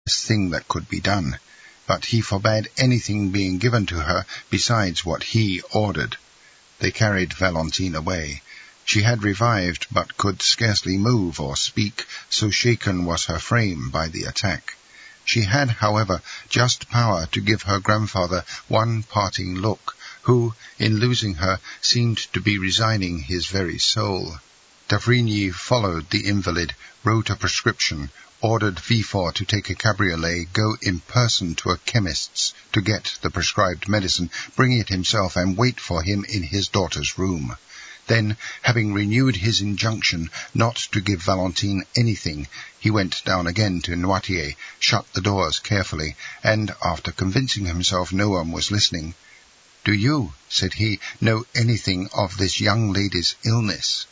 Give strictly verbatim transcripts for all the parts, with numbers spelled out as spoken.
thing that could be done, but he forbade anything being given to her besides what he ordered. They carried Valentine away. She had revived, but could scarcely move or speak, so shaken was her frame by the attack. She had, however, just power to give her grandfather one parting look, who, in losing her, seemed to be resigning his very soul. d'Avrigny followed the invalid, wrote a prescription, ordered Villefort to take a cabriolet, go in person to a chemist's to get the prescribed medicine, bring it himself, and wait for him in his daughter's room. Then, having renewed his injunction not to give Valentine anything, he went down again to Noirtier, shut the doors carefully, and, after convincing himself no one was listening, "Do you," said he, "know anything of this young lady's illness?"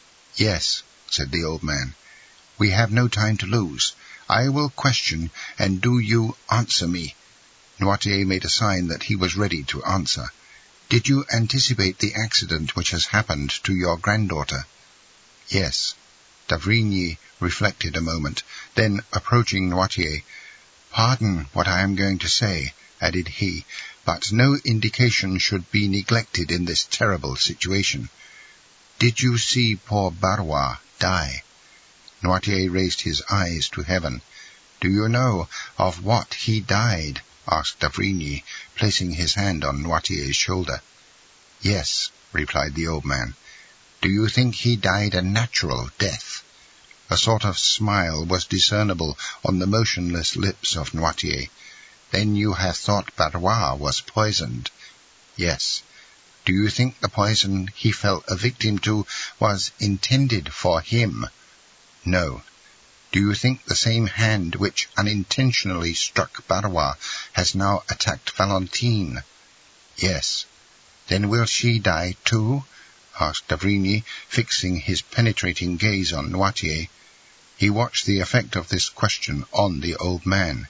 "Yes," said the old man. "We have no time to lose. I will question, and do you answer me." Noirtier made a sign that he was ready to answer. "Did you anticipate the accident which has happened to your granddaughter?" "Yes." d'Avrigny reflected a moment. Then, approaching Noirtier, "Pardon what I am going to say," added he, "but no indication should be neglected in this terrible situation. Did you see poor Barrois die?" Noirtier raised his eyes to heaven. "Do you know of what he died?" asked d'Avrigny, placing his hand on Noirtier's shoulder. "Yes," replied the old man. "Do you think he died a natural death?" A sort of smile was discernible on the motionless lips of Noirtier. "Then you have thought Barrois was poisoned?" "Yes." "Do you think the poison he fell a victim to was intended for him?" "No." "Do you think the same hand which unintentionally struck Barrois has now attacked Valentine?" "Yes." "Then will she die too?" asked d'Avrigny, fixing his penetrating gaze on Noirtier. He watched the effect of this question on the old man.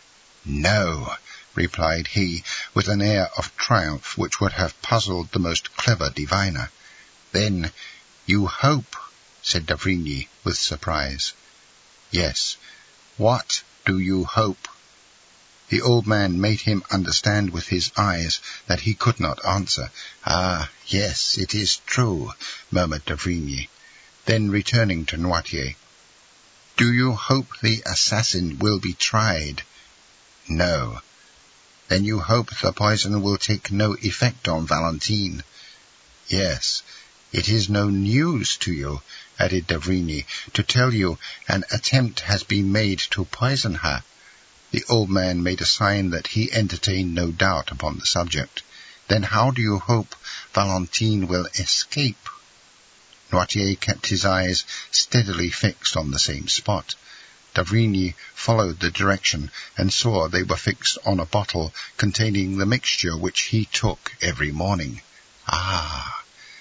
"No," replied he, with an air of triumph which would have puzzled the most clever diviner. "Then you hope?" said d'Avrigny with surprise. "Yes." "What do you hope?" The old man made him understand with his eyes that he could not answer. "Ah, yes, it is true," murmured d'Avrigny. Then, returning to Noirtier, "Do you hope the assassin will be tried?" "No." "Then you hope the poison will take no effect on Valentine?" "Yes." "It is no news to you," added d'Avrigny, "to tell you an attempt has been made to poison her?" The old man made a sign that he entertained no doubt upon the subject. "Then how do you hope Valentine will escape?" Noirtier kept his eyes steadily fixed on the same spot. d'Avrigny followed the direction, and saw they were fixed on a bottle containing the mixture which he took every morning. "Ah,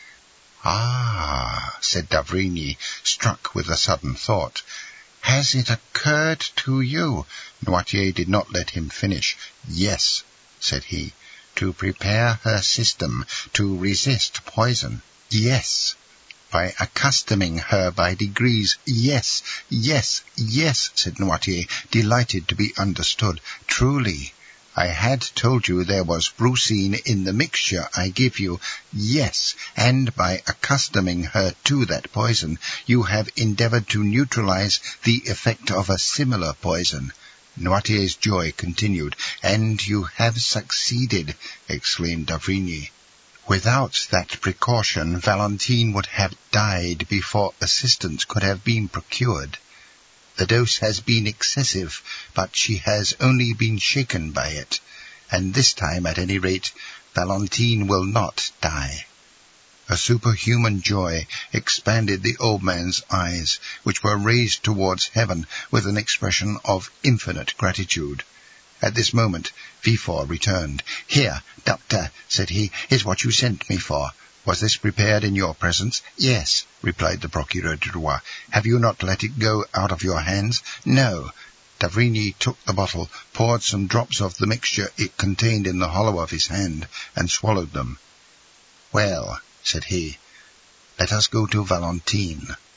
ah," said d'Avrigny, struck with a sudden thought. "Has it occurred to you?" Noirtier did not let him finish. "Yes," said he. "To prepare her system to resist poison?" "Yes." "By accustoming her by degrees?" "Yes, yes, yes," said Noirtier, delighted to be understood. "Truly, I had told you there was brucine in the mixture I give you. Yes, and by accustoming her to that poison, you have endeavored to neutralize the effect of a similar poison." Noirtier's joy continued. "And you have succeeded," exclaimed d'Avrigny. "Without that precaution, Valentine would have died before assistance could have been procured. The dose has been excessive, but she has only been shaken by it, and this time, at any rate, Valentine will not die." A superhuman joy expanded the old man's eyes, which were raised towards heaven with an expression of infinite gratitude. At this moment, Villefort returned. "Here, doctor," said he, "is what you sent me for. Was this prepared in your presence?" "Yes," replied the Procureur du Roi. "Have you not let it go out of your hands?" "No." d'Avrigny took the bottle, poured some drops of the mixture it contained in the hollow of his hand, and swallowed them. "Well," said he, "let us go to Valentine."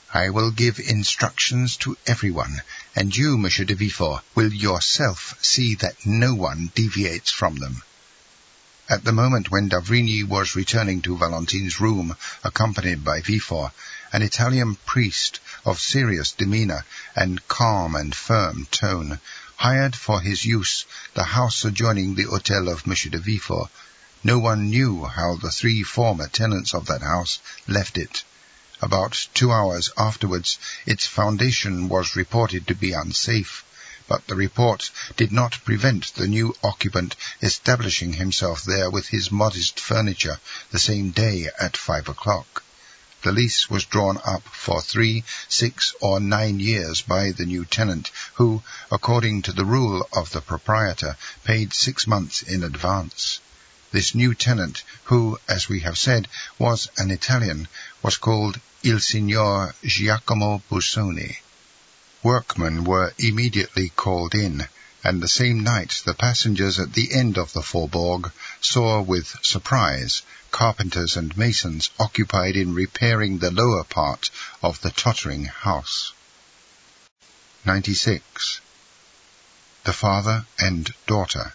I will give instructions to everyone, and you, Monsieur de Villefort, will yourself see that no one deviates from them." At the moment when d'Avrigny was returning to Valentine's room, accompanied by Villefort, an Italian priest of serious demeanour and calm and firm tone hired for his use the house adjoining the hotel of Monsieur de Villefort. No one knew how the three former tenants of that house left it. About two hours afterwards, its foundation was reported to be unsafe, but the report did not prevent the new occupant establishing himself there with his modest furniture the same day at five o'clock. The lease was drawn up for three, six, or nine years by the new tenant, who, according to the rule of the proprietor, paid six months in advance. This new tenant, who, as we have said, was an Italian, was called Il Signor Giacomo Busoni. Workmen were immediately called in, and the same night the passengers at the end of the Faubourg saw with surprise carpenters and masons occupied in repairing the lower part of the tottering house. ninety-six. The Father and Daughter.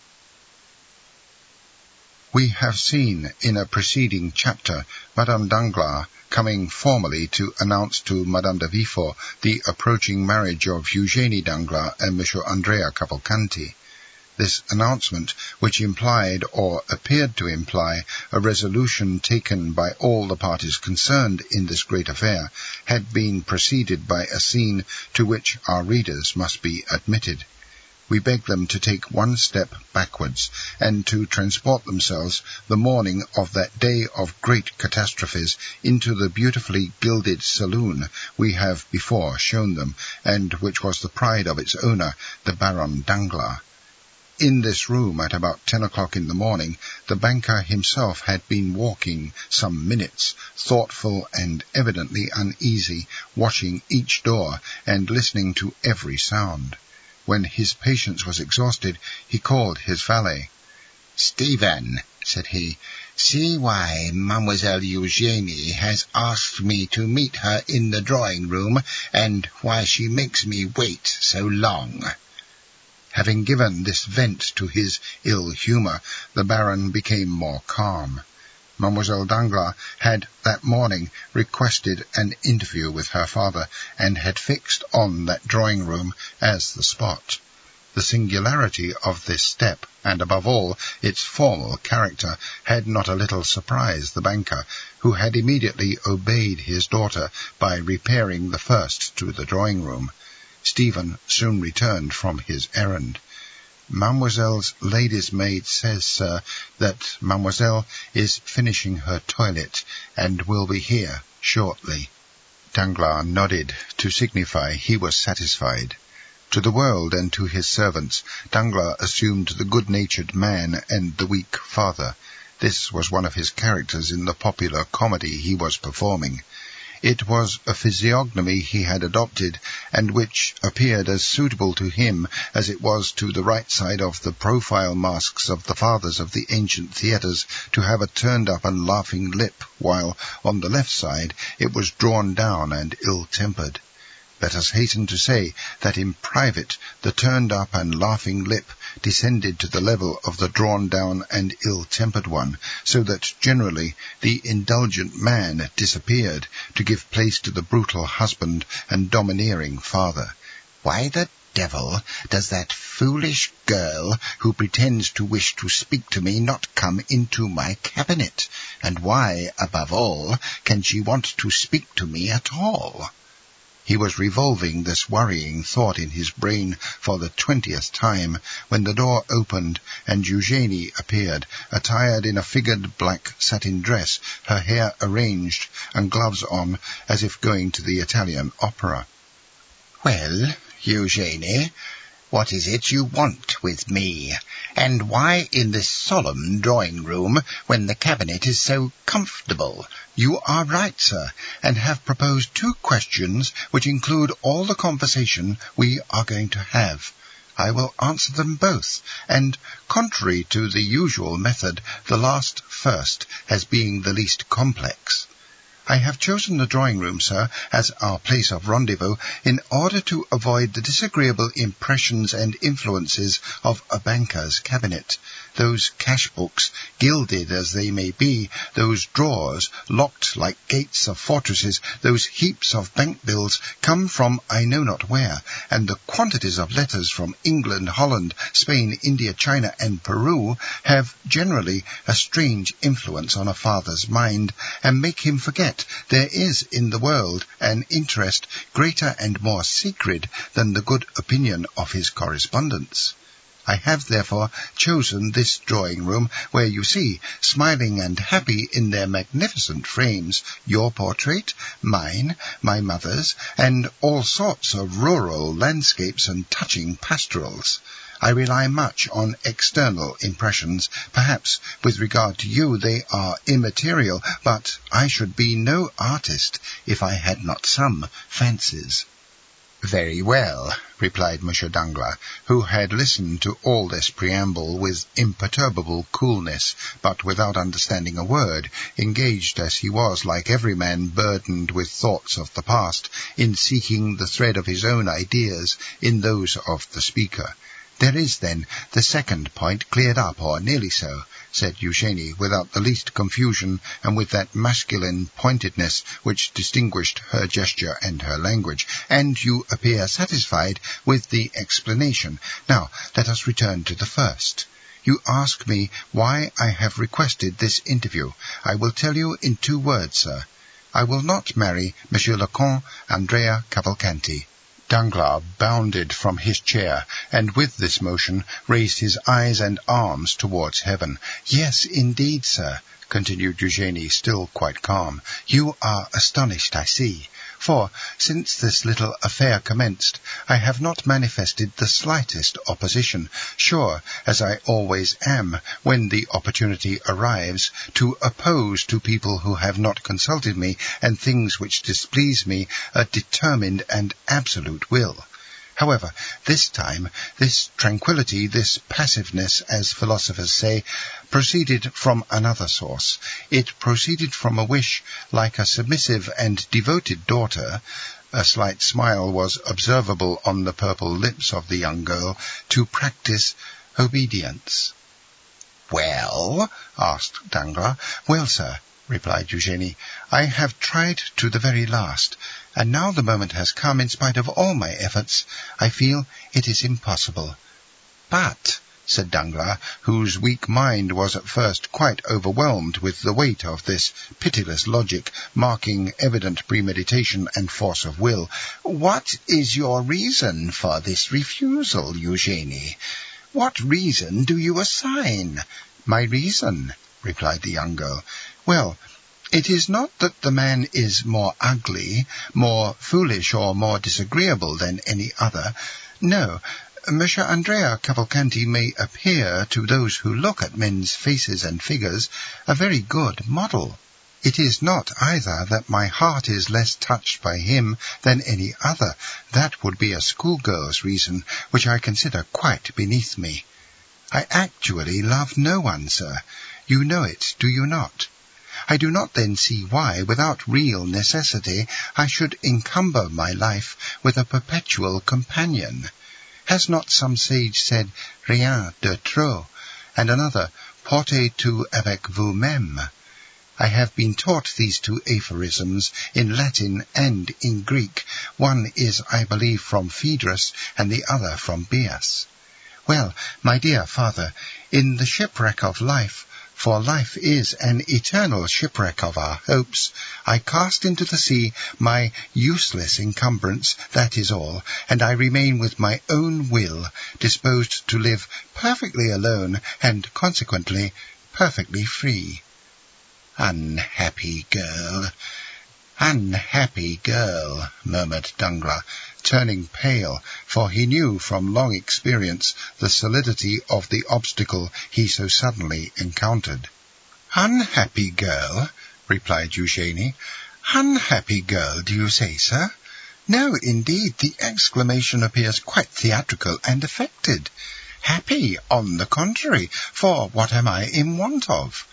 We have seen in a preceding chapter Madame Danglars coming formally to announce to Madame de Villefort the approaching marriage of Eugénie Danglars and Monsieur Andrea Cavalcanti. This announcement, which implied or appeared to imply a resolution taken by all the parties concerned in this great affair, had been preceded by a scene to which our readers must be admitted. We beg them to take one step backwards, and to transport themselves the morning of that day of great catastrophes into the beautifully gilded saloon we have before shown them, and which was the pride of its owner, the Baron Danglars. In this room, at about ten o'clock in the morning, the banker himself had been walking some minutes, thoughtful and evidently uneasy, watching each door and listening to every sound. When his patience was exhausted, he called his valet. "Stephen," said he, "see why Mademoiselle Eugénie has asked me to meet her in the drawing-room, and why she makes me wait so long." Having given this vent to his ill-humour, the Baron became more calm. Mademoiselle Danglars had that morning requested an interview with her father, and had fixed on that drawing-room as the spot. The singularity of this step, and above all its formal character, had not a little surprised the banker, who had immediately obeyed his daughter by repairing the first to the drawing-room. Stephen soon returned from his errand. "Mademoiselle's lady's maid says, sir, that Mademoiselle is finishing her toilet, and will be here shortly." Danglars nodded, to signify he was satisfied. To the world and to his servants, Danglars assumed the good-natured man and the weak father. This was one of his characters in the popular comedy he was performing. It was a physiognomy he had adopted, and which appeared as suitable to him as it was to the right side of the profile masks of the fathers of the ancient theatres to have a turned-up and laughing lip, while on the left side it was drawn down and ill-tempered. Let us hasten to say that in private the turned-up and laughing lip descended to the level of the drawn-down and ill-tempered one, so that generally the indulgent man disappeared, to give place to the brutal husband and domineering father. "Why the devil does that foolish girl who pretends to wish to speak to me not come into my cabinet? And why, above all, can she want to speak to me at all?" He was revolving this worrying thought in his brain for the twentieth time, when the door opened and Eugénie appeared, attired in a figured black satin dress, her hair arranged and gloves on, as if going to the Italian opera. "Well, Eugénie, what is it you want with me? And why in this solemn drawing-room, when the cabinet is so comfortable?" "You are right, sir, and have proposed two questions which include all the conversation we are going to have. I will answer them both, and, contrary to the usual method, the last first, as being the least complex. I have chosen the drawing-room, sir, as our place of rendezvous in order to avoid the disagreeable impressions and influences of a banker's cabinet. Those cash-books, gilded as they may be, those drawers, locked like gates of fortresses, those heaps of bank bills, come from I know not where, and the quantities of letters from England, Holland, Spain, India, China, and Peru have generally a strange influence on a father's mind, and make him forget there is in the world an interest greater and more secret than the good opinion of his correspondents. I have therefore chosen this drawing-room, where you see, smiling and happy in their magnificent frames, your portrait, mine, my mother's, and all sorts of rural landscapes and touching pastorals. I rely much on external impressions. Perhaps, with regard to you, they are immaterial, but I should be no artist if I had not some fancies. "Very well," replied Monsieur Danglars, who had listened to all this preamble with imperturbable coolness, but without understanding a word, engaged as he was, like every man burdened with thoughts of the past, in seeking the thread of his own ideas in those of the speaker. "There is, then, the second point cleared up, or nearly so," said Eugénie, without the least confusion, and with that masculine pointedness which distinguished her gesture and her language, "and you appear satisfied with the explanation. Now, let us return to the first. You ask me why I have requested this interview. I will tell you in two words, sir. I will not marry Monsieur le Comte Andrea Cavalcanti." Danglars bounded from his chair, and with this motion raised his eyes and arms towards heaven. "Yes, indeed, sir," continued Eugénie, still quite calm. "You are astonished, I see. For, since this little affair commenced, I have not manifested the slightest opposition, sure, as I always am, when the opportunity arrives, to oppose to people who have not consulted me, and things which displease me, a determined and absolute will. However, this time, this tranquillity, this passiveness, as philosophers say, proceeded from another source. It proceeded from a wish, like a submissive and devoted daughter, a slight smile was observable on the purple lips of the young girl, to practice obedience. "Well?" asked Danglars. "Well, sir," replied Eugénie, "I have tried to the very last, and now the moment has come, in spite of all my efforts, I feel it is impossible." "But," said Danglars, whose weak mind was at first quite overwhelmed with the weight of this pitiless logic, marking evident premeditation and force of will, "what is your reason for this refusal, Eugénie? What reason do you assign?" "My reason," replied the young girl, "well, it is not that the man is more ugly, more foolish, or more disagreeable than any other. No, Monsieur Andrea Cavalcanti may appear, to those who look at men's faces and figures, a very good model. It is not, either, that my heart is less touched by him than any other. That would be a schoolgirl's reason, which I consider quite beneath me. I actually love no one, sir. You know it, do you not? I do not then see why, without real necessity, I should encumber my life with a perpetual companion. Has not some sage said, rien de trop, and another, portez tout avec vous-même? I have been taught these two aphorisms in Latin and in Greek. One is, I believe, from Phaedrus, and the other from Bias. Well, my dear father, in the shipwreck of life, for life is an eternal shipwreck of our hopes, I cast into the sea my useless encumbrance, that is all, and I remain with my own will, disposed to live perfectly alone, and consequently perfectly free." "Unhappy girl, unhappy girl," murmured Danglars, turning pale, for he knew from long experience the solidity of the obstacle he so suddenly encountered. "Unhappy girl," replied Eugénie. "Unhappy girl, do you say, sir? No, indeed, the exclamation appears quite theatrical and affected. Happy, on the contrary, for what am I in want of?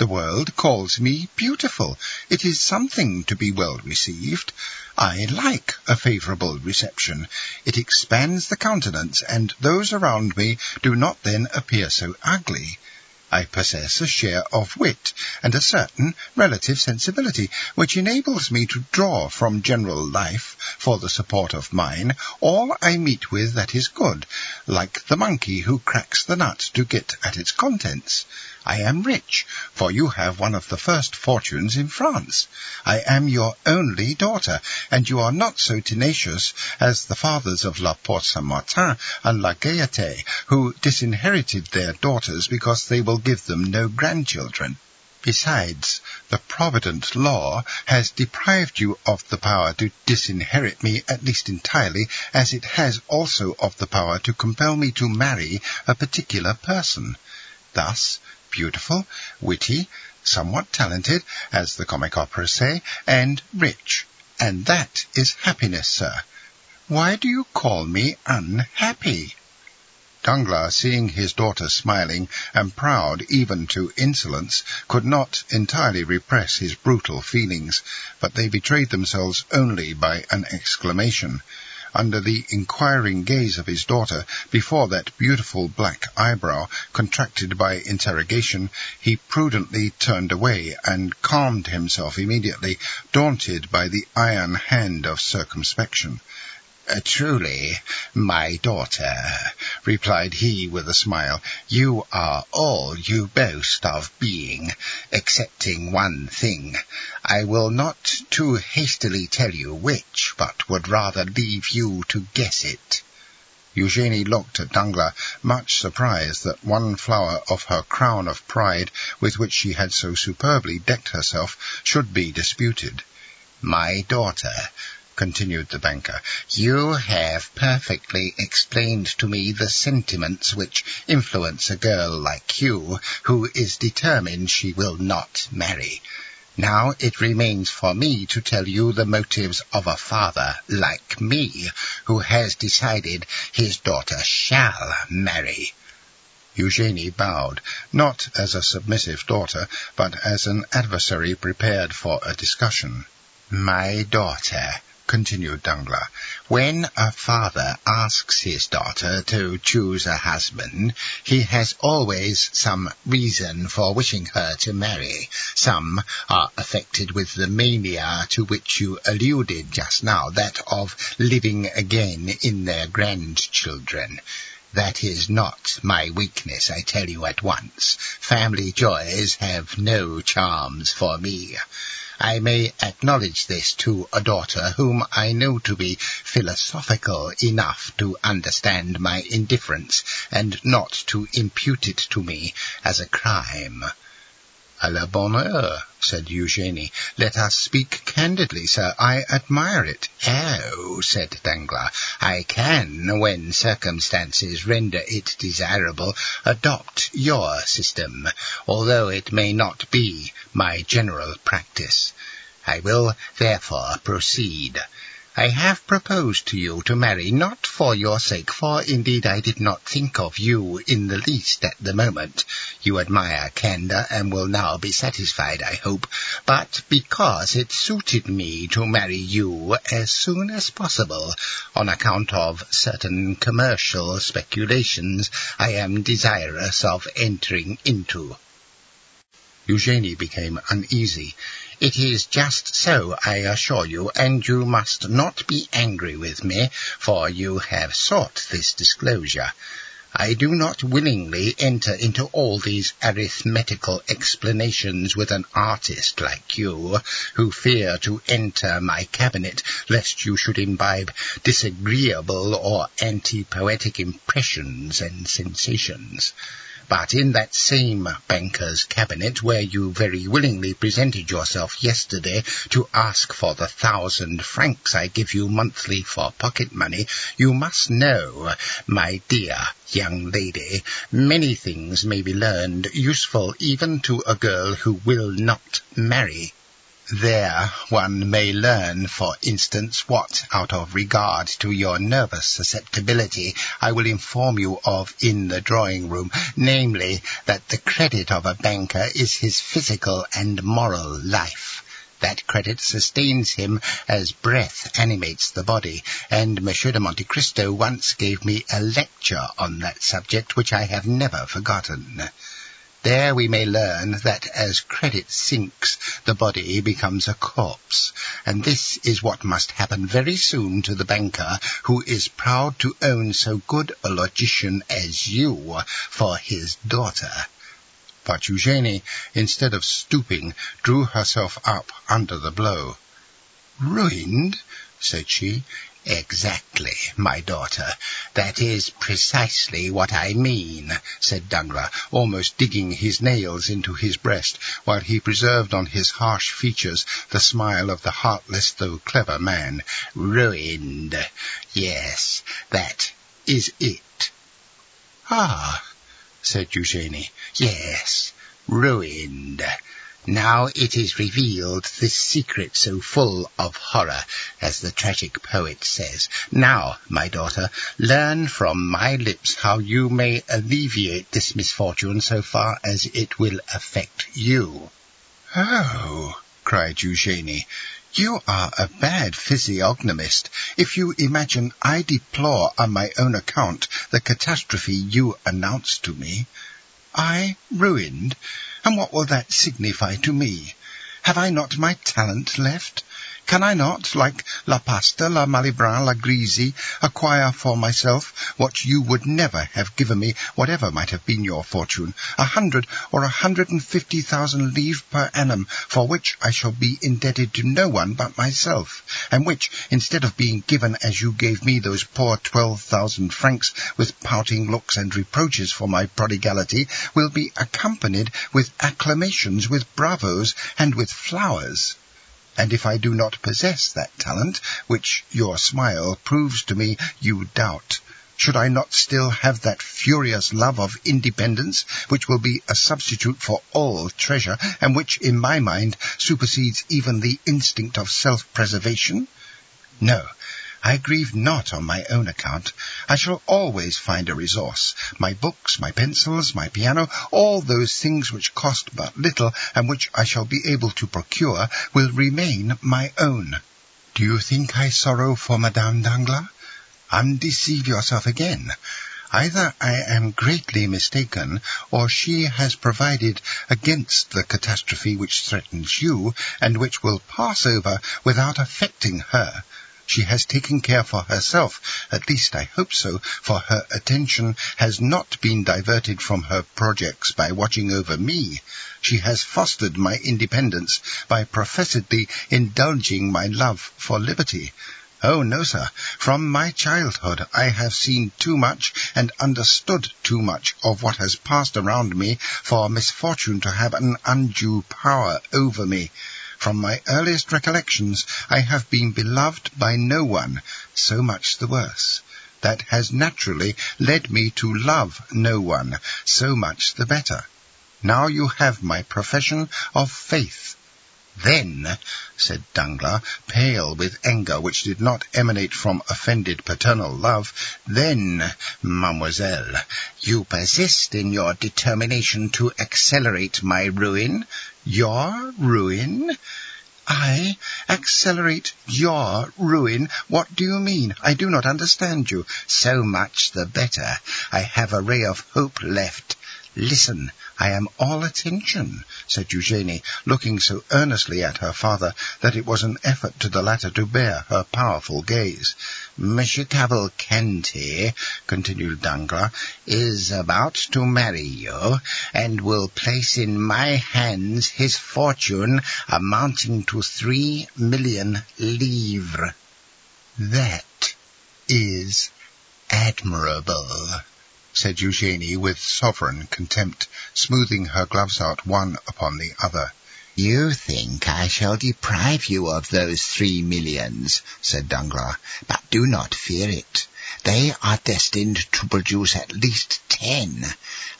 The world calls me beautiful. It is something to be well received. I like a favourable reception. It expands the countenance, and those around me do not then appear so ugly. I possess a share of wit and a certain relative sensibility, which enables me to draw from general life, for the support of mine, all I meet with that is good, like the monkey who cracks the nut to get at its contents. I am rich, for you have one of the first fortunes in France. I am your only daughter, and you are not so tenacious as the fathers of La Porte Saint-Martin and La Gaiete, who disinherited their daughters because they will give them no grandchildren. Besides, the provident law has deprived you of the power to disinherit me, at least entirely, as it has also of the power to compel me to marry a particular person. Thus, beautiful, witty, somewhat talented, as the comic operas say, and rich. And that is happiness, sir. Why do you call me unhappy?" Danglars, seeing his daughter smiling and proud even to insolence, could not entirely repress his brutal feelings, but they betrayed themselves only by an exclamation. Under the inquiring gaze of his daughter, before that beautiful black eyebrow contracted by interrogation, he prudently turned away and calmed himself immediately, daunted by the iron hand of circumspection. Uh, truly, my daughter, replied he with a smile, you are all you boast of being, excepting one thing. I will not too hastily tell you which, but would rather leave you to guess it. Eugénie looked at Danglars, much surprised that one flower of her crown of pride, with which she had so superbly decked herself, should be disputed. My daughter, continued the banker, you have perfectly explained to me the sentiments which influence a girl like you, who is determined she will not marry. Now it remains for me to tell you the motives of a father like me, who has decided his daughter shall marry. Eugénie bowed, not as a submissive daughter, but as an adversary prepared for a discussion. My daughter, continued Danglars, when a father asks his daughter to choose a husband, he has always some reason for wishing her to marry. Some are affected with the mania to which you alluded just now, that of living again in their grandchildren. That is not my weakness, I tell you at once. Family joys have no charms for me. I may acknowledge this to a daughter whom I know to be philosophical enough to understand my indifference, and not to impute it to me as a crime. À la bonne heure, said Eugénie. Let us speak candidly, sir. I admire it. Oh, said Danglars, I can, when circumstances render it desirable, adopt your system, although it may not be my general practice. I will, therefore, proceed. I have proposed to you to marry, not for your sake, for indeed I did not think of you in the least at the moment. You admire candour, and will now be satisfied, I hope, but because it suited me to marry you as soon as possible, on account of certain commercial speculations I am desirous of entering into. Eugénie became uneasy. It is just so, I assure you, and you must not be angry with me, for you have sought this disclosure. I do not willingly enter into all these arithmetical explanations with an artist like you, who fear to enter my cabinet, lest you should imbibe disagreeable or anti-poetic impressions and sensations. But in that same banker's cabinet, where you very willingly presented yourself yesterday to ask for the thousand francs I give you monthly for pocket money, you must know, my dear young lady, many things may be learned useful even to a girl who will not marry. There one may learn, for instance, what, out of regard to your nervous susceptibility, I will inform you of in the drawing-room, namely, that the credit of a banker is his physical and moral life. That credit sustains him as breath animates the body, and Monsieur de Monte Cristo once gave me a lecture on that subject which I have never forgotten. There we may learn that as credit sinks, the body becomes a corpse, and this is what must happen very soon to the banker who is proud to own so good a logician as you for his daughter. But Eugénie, instead of stooping, drew herself up under the blow. "Ruined?" said she. "Exactly, my daughter. That is precisely what I mean," said Danglars, almost digging his nails into his breast, while he preserved on his harsh features the smile of the heartless though clever man. "Ruined. Yes, that is it." "Ah," said Eugénie. "Yes, ruined. Now it is revealed, this secret so full of horror, as the tragic poet says. Now, my daughter, learn from my lips how you may alleviate this misfortune so far as it will affect you." "Oh," cried Eugénie, "you are a bad physiognomist if you imagine I deplore on my own account the catastrophe you announce to me. I ruined? And what will that signify to me? Have I not my talent left? Can I not, like La Pasta, La Malibran, La Grisi, acquire for myself what you would never have given me, whatever might have been your fortune, a hundred or a hundred and fifty thousand livres per annum, for which I shall be indebted to no one but myself, and which, instead of being given as you gave me those poor twelve thousand francs, with pouting looks and reproaches for my prodigality, will be accompanied with acclamations, with bravos, and with flowers? And if I do not possess that talent, which your smile proves to me you doubt, should I not still have that furious love of independence, which will be a substitute for all treasure, and which, in my mind, supersedes even the instinct of self-preservation? No, I grieve not on my own account. I shall always find a resource. My books, my pencils, my piano, all those things which cost but little, and which I shall be able to procure, will remain my own. Do you think I sorrow for Madame Danglars? Undeceive yourself again. Either I am greatly mistaken, or she has provided against the catastrophe which threatens you, and which will pass over without affecting her. She has taken care for herself, at least I hope so, for her attention has not been diverted from her projects by watching over me. She has fostered my independence by professedly indulging my love for liberty. Oh, no, sir. From my childhood I have seen too much and understood too much of what has passed around me for misfortune to have an undue power over me. From my earliest recollections I have been beloved by no one, so much the worse. That has naturally led me to love no one, so much the better. Now you have my profession of faith." "Then," said Danglars, pale with anger which did not emanate from offended paternal love, "then, mademoiselle, you persist in your determination to accelerate my ruin?" "Your ruin?" "I accelerate your ruin? What do you mean? I do not understand you." "So much the better. I have a ray of hope left. Listen, I am all attention," said Eugénie, looking so earnestly at her father that it was an effort to the latter to bear her powerful gaze. "Monsieur Cavalcanti," continued Danglars, "is about to marry you, and will place in my hands his fortune amounting to three million livres." "That is admirable," said Eugénie with sovereign contempt, smoothing her gloves out one upon the other. "You think I shall deprive you of those three millions," said Danglars, "but do not fear it. They are destined to produce at least ten.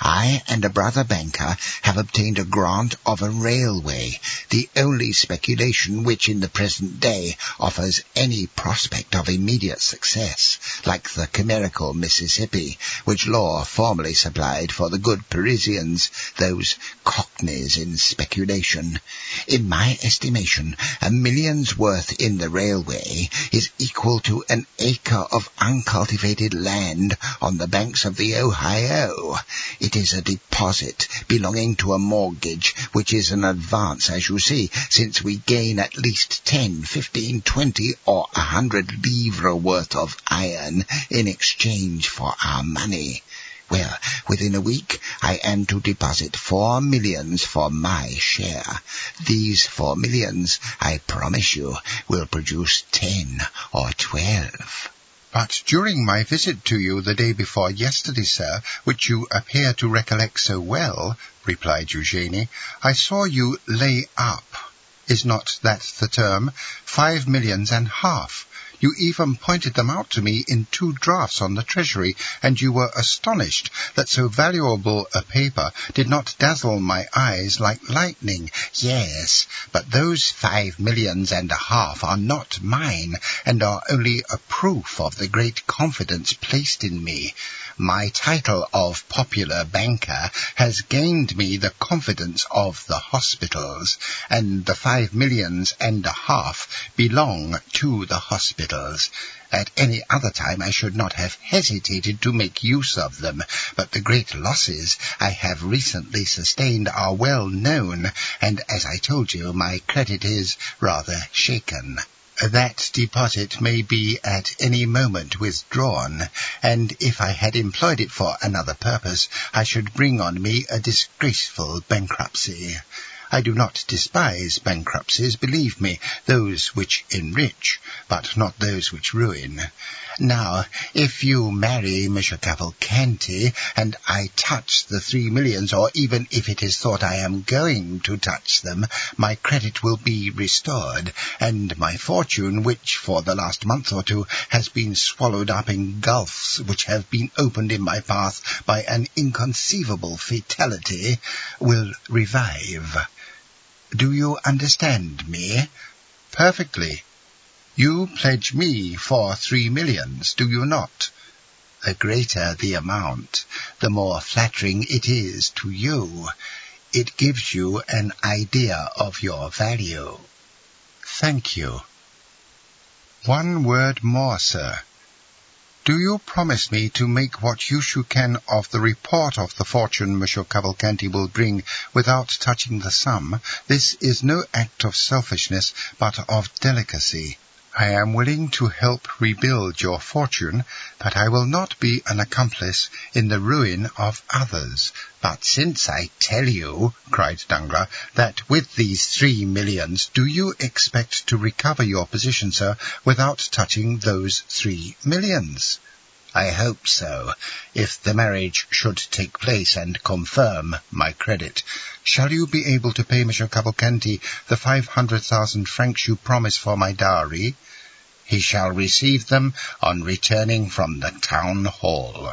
I and a brother banker have obtained a grant of a railway, the only speculation which in the present day offers any prospect of immediate success, like the chimerical Mississippi, which law formerly supplied for the good Parisians, those cockneys in speculation. In my estimation, a million's worth in the railway is equal to an acre of uncultivated land on the banks of the Ohio. It is a deposit belonging to a mortgage, which is an advance, as you see, since we gain at least ten, fifteen, twenty, or a hundred livres worth of iron in exchange for our money. Well, within a week I am to deposit four millions for my share. These four millions, I promise you, will produce ten or twelve. But during my visit to you the day before yesterday, sir, which you appear to recollect so well, replied Eugenie, I saw you lay up, is not that the term, five millions and half. You even pointed them out to me in two drafts on the Treasury, and you were astonished that so valuable a paper did not dazzle my eyes like lightning. Yes, but those five millions and a half are not mine, and are only a proof of the great confidence placed in me. My title of popular banker has gained me the confidence of the hospitals, and the five millions and a half belong to the hospitals. At any other time I should not have hesitated to make use of them, but the great losses I have recently sustained are well known, and as I told you, my credit is rather shaken. That deposit may be at any moment withdrawn, and if I had employed it for another purpose, I should bring on me a disgraceful bankruptcy. I do not despise bankruptcies, believe me, those which enrich, but not those which ruin. Now, if you marry Monsieur Cavalcanti, and I touch the three millions, or even if it is thought I am going to touch them, my credit will be restored, and my fortune, which for the last month or two has been swallowed up in gulfs which have been opened in my path by an inconceivable fatality, will revive. Do you understand me? Perfectly. You pledge me for three millions, do you not? The greater the amount, the more flattering it is to you. It gives you an idea of your value. Thank you. One word more, sir. Do you promise me to make what use you can of the report of the fortune Monsieur Cavalcanti will bring without touching the sum? This is no act of selfishness, but of delicacy. I am willing to help rebuild your fortune, but I will not be an accomplice in the ruin of others. But since I tell you, cried Danglars, that with these three millions, do you expect to recover your position, sir, without touching those three millions? I hope so, if the marriage should take place and confirm my credit. Shall you be able to pay Monsieur Cavalcanti the five hundred thousand francs you promise for my dowry? He shall receive them on returning from the town hall.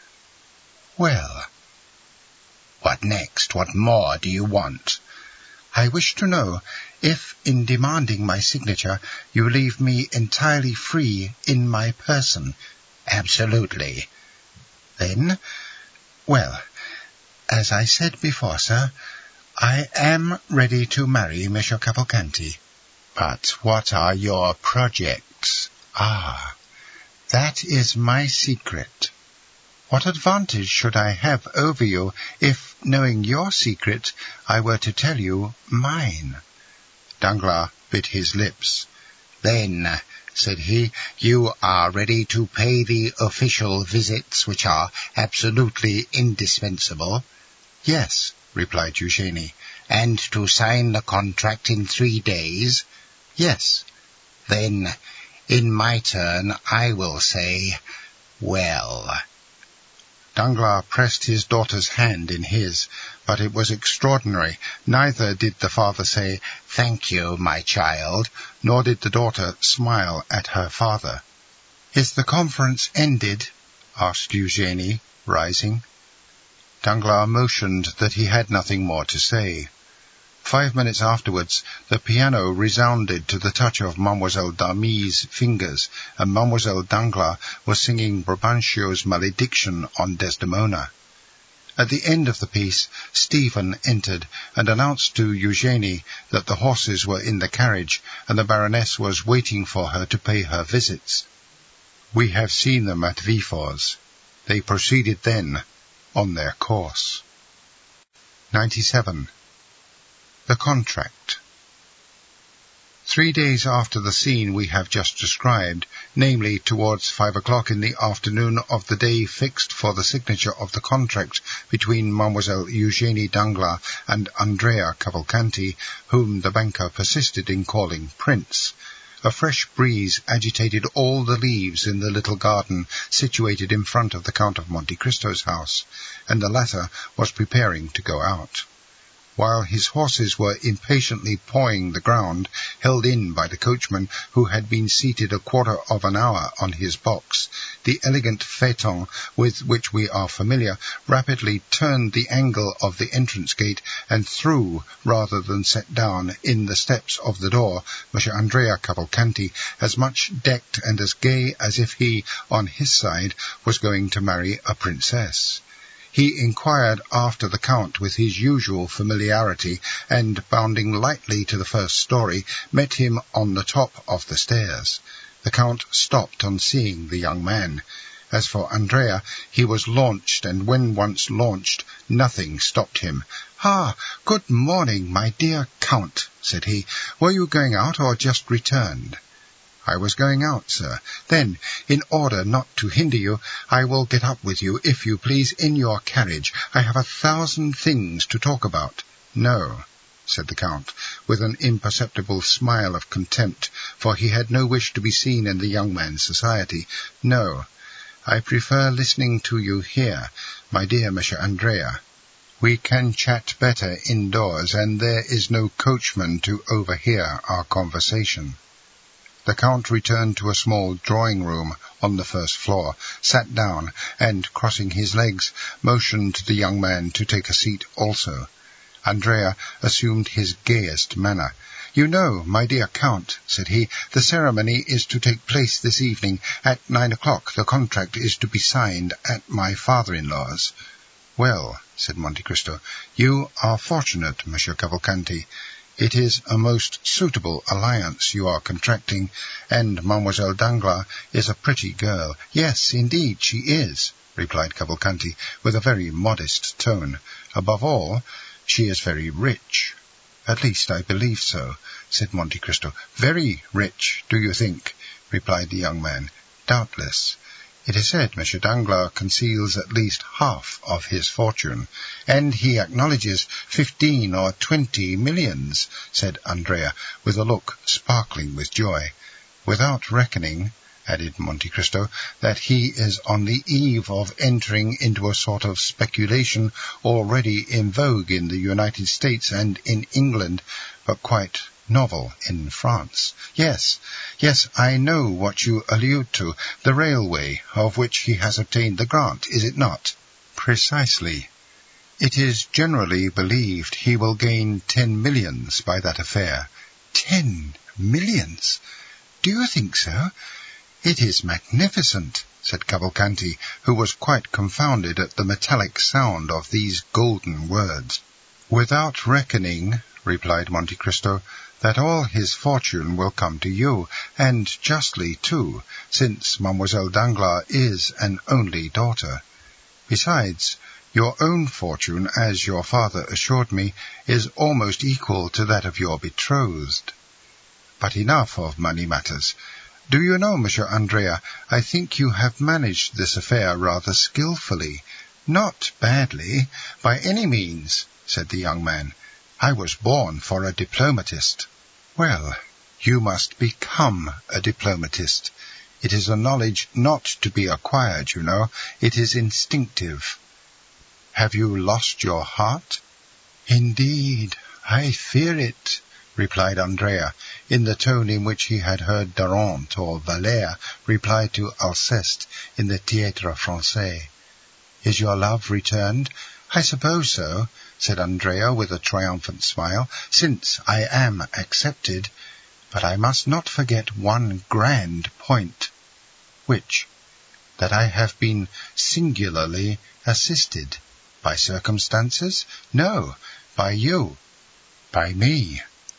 Well, what next? What more do you want? I wish to know if, in demanding my signature, you leave me entirely free in my person. Absolutely. Then, well, as I said before, sir, I am ready to marry Monsieur Cavalcanti. But what are your projects? Ah, that is my secret. What advantage should I have over you if, knowing your secret, I were to tell you mine? Danglars bit his lips. Then, said he, you are ready to pay the official visits which are absolutely indispensable? Yes, replied Eugenie. And to sign the contract in three days? Yes. Then, in my turn, I will say, well. Danglars pressed his daughter's hand in his, but it was extraordinary. Neither did the father say, "Thank you, my child," nor did the daughter smile at her father. "Is the conference ended?" asked Eugenie, rising. Danglars motioned that he had nothing more to say. Five minutes afterwards, the piano resounded to the touch of Mademoiselle d'Army's fingers, and Mademoiselle Danglars was singing Brabantio's Malediction on Desdemona. At the end of the piece, Stephen entered and announced to Eugénie that the horses were in the carriage, and the Baroness was waiting for her to pay her visits. We have seen them at Villefort. They proceeded then on their course. ninety-seven. The Contract. Three days after the scene we have just described, namely towards five o'clock in the afternoon of the day fixed for the signature of the contract between Mademoiselle Eugénie Danglars and Andrea Cavalcanti, whom the banker persisted in calling Prince, a fresh breeze agitated all the leaves in the little garden situated in front of the Count of Monte Cristo's house, and the latter was preparing to go out. While his horses were impatiently pawing the ground, held in by the coachman, who had been seated a quarter of an hour on his box, the elegant phaeton with which we are familiar rapidly turned the angle of the entrance gate, and threw, rather than set down, in the steps of the door, Monsieur Andrea Cavalcanti, as much decked and as gay as if he, on his side, was going to marry a princess. He inquired after the Count with his usual familiarity, and, bounding lightly to the first story, met him on the top of the stairs. The Count stopped on seeing the young man. As for Andrea, he was launched, and when once launched, nothing stopped him. "Ah, good morning, my dear Count," said he. "Were you going out, or just returned?" "I was going out, sir." "Then, in order not to hinder you, I will get up with you, if you please, in your carriage. I have a thousand things to talk about." "No," said the Count, with an imperceptible smile of contempt, for he had no wish to be seen in the young man's society. "No, I prefer listening to you here, my dear Monsieur Andrea. We can chat better indoors, and there is no coachman to overhear our conversation." The Count returned to a small drawing-room on the first floor, sat down, and, crossing his legs, motioned to the young man to take a seat also. Andrea assumed his gayest manner. "You know, my dear Count," said he, "the ceremony is to take place this evening at nine o'clock. The contract is to be signed at my father-in-law's." "Well," said Monte Cristo, "you are fortunate, Monsieur Cavalcanti. It is a most suitable alliance you are contracting, and Mademoiselle Danglars is a pretty girl." "Yes, indeed, she is," replied Cavalcanti, with a very modest tone. "Above all, she is very rich." "At least I believe so," said Monte Cristo. "Very rich, do you think?" replied the young man. "Doubtless. It is said Monsieur Danglars conceals at least half of his fortune." "And he acknowledges fifteen or twenty millions," said Andrea, with a look sparkling with joy. "Without reckoning," added Monte Cristo, "that he is on the eve of entering into a sort of speculation already in vogue in the United States and in England, but quite novel in France. Yes, yes, I know what you allude to, the railway, of which he has obtained the grant, is it not?" "Precisely. It is generally believed he will gain ten millions by that affair." "Ten millions? Do you think so? It is magnificent," said Cavalcanti, who was quite confounded at the metallic sound of these golden words. "Without reckoning," replied Monte Cristo, "that all his fortune will come to you, and justly too, since Mademoiselle Danglars is an only daughter. Besides, your own fortune, as your father assured me, is almost equal to that of your betrothed. But enough of money matters. Do you know, Monsieur Andrea, I think you have managed this affair rather skilfully." "Not badly, by any means," said the young man. "I was born for a diplomatist." "Well, you must become a diplomatist. It is a knowledge not to be acquired, you know. It is instinctive." "Have you lost your heart?" "Indeed, I fear it," replied Andrea, in the tone in which he had heard Darente or Valère reply to Alceste in the Théâtre Français. Is your love returned? I suppose so, said Andrea with a triumphant smile, since I am accepted. But I must not forget one grand point. Which? That I have been singularly assisted. By circumstances? No, by you. By me.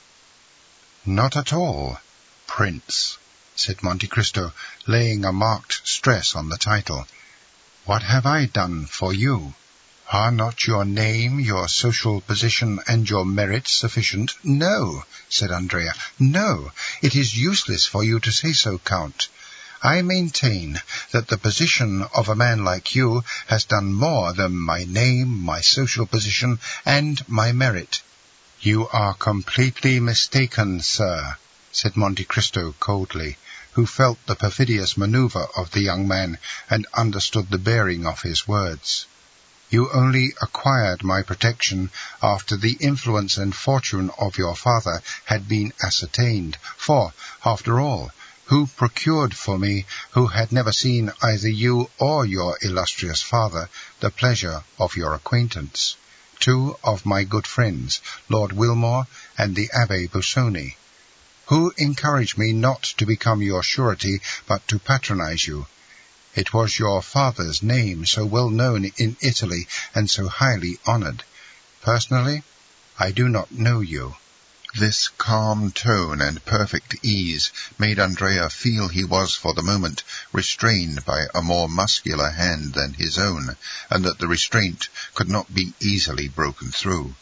Not at all, Prince, said Monte Cristo, laying a marked stress on the title. What have I done for you? Are not your name, your social position, and your merit sufficient? No, said Andrea. No, it is useless for you to say so, Count. I maintain that the position of a man like you has done more than my name, my social position, and my merit. You are completely mistaken, sir, said Monte Cristo coldly, who felt the perfidious manoeuvre of the young man and understood the bearing of his words. You only acquired my protection after the influence and fortune of your father had been ascertained, for, after all, who procured for me, who had never seen either you or your illustrious father, the pleasure of your acquaintance? Two of my good friends, Lord Wilmore and the Abbé Busoni, who encouraged me not to become your surety, but to patronize you. It was your father's name, so well known in Italy and so highly honored. Personally, I do not know you. This calm tone and perfect ease made Andrea feel he was for the moment restrained by a more muscular hand than his own, and that the restraint could not be easily broken through.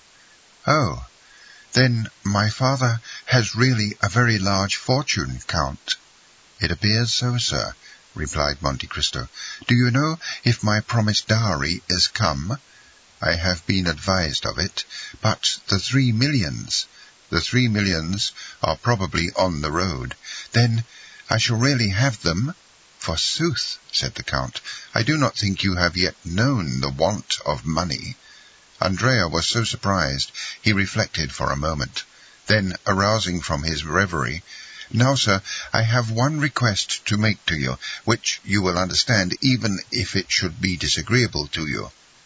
Oh, then my father has really a very large fortune, Count. It appears so, sir, replied Monte Cristo. Do you know if my promised dowry is come? I have been advised of it, but the three millions... The three millions are probably on the road. Then I shall really have them? Forsooth, said the Count, I do not think you have yet known the want of money. Andrea was so surprised, he reflected for a moment. Then, arousing from his reverie, Now, sir, I have one request to make to you, which you will understand, even if it should be disagreeable to you.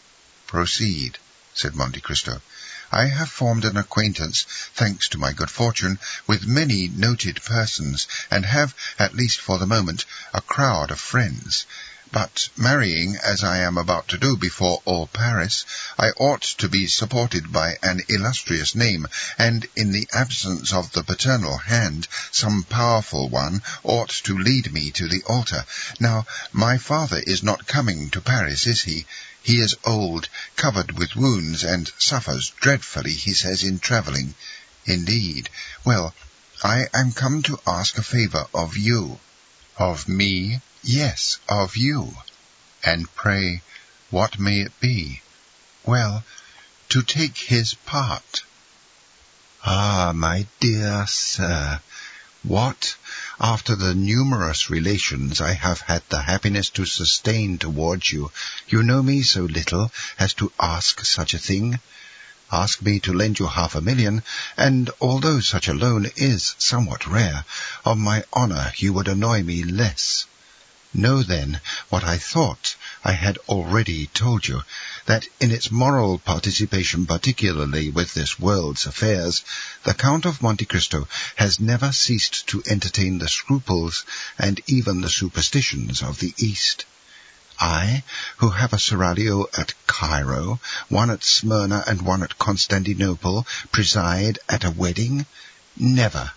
Proceed, said Monte Cristo. I have formed an acquaintance, thanks to my good fortune, with many noted persons, and have, at least for the moment, a crowd of friends. But marrying, as I am about to do before all Paris, I ought to be supported by an illustrious name, and in the absence of the paternal hand, some powerful one ought to lead me to the altar. Now, my father is not coming to Paris, is he? He is old, covered with wounds, and suffers dreadfully, he says, in travelling. Indeed. Well, I am come to ask a favour of you. Of me? Yes, of you. And pray, what may it be? Well, to take his part. Ah, my dear sir, what, after the numerous relations I have had the happiness to sustain towards you, you know me so little as to ask such a thing? Ask me to lend you half a million, and although such a loan is somewhat rare, of my honour you would annoy me less. Know then what I thought I had already told you, that in its moral participation particularly with this world's affairs, the Count of Monte Cristo has never ceased to entertain the scruples and even the superstitions of the East. I, who have a seraglio at Cairo, one at Smyrna and one at Constantinople, preside at a wedding? Never.